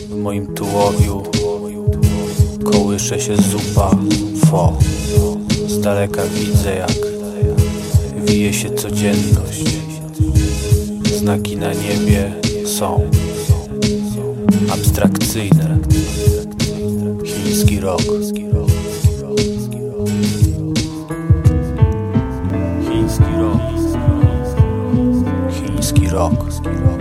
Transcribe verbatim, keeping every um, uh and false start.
W moim tułowiu kołysze się zupa fo. Z daleka widzę, jak wije się codzienność. Znaki na niebie są abstrakcyjne. Chiński rok. Chiński rok. Chiński rok.